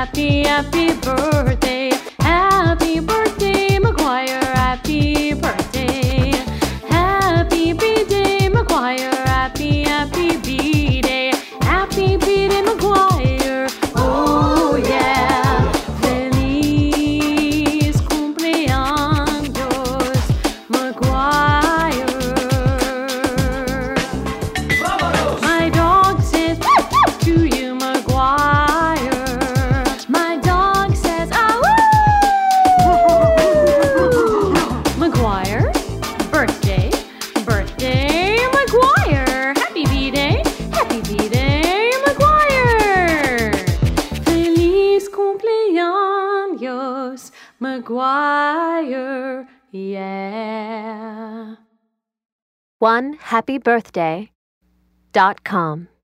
happy, happy birthday. Happy birthday, Maguire. Happy birthday. Happy B-Day, Maguire. Happy, happy B-Day. Happy B-Day, Maguire. Oh yeah. Feliz cumpleaños, Maguire. My dog says to you, Maguire. My dog says, ah, woo! Maguire, birthday, birthday, Maguire. Happy B-Day, Maguire. Feliz cumpleaños, Maguire, yeah. OneHappyBirthday.com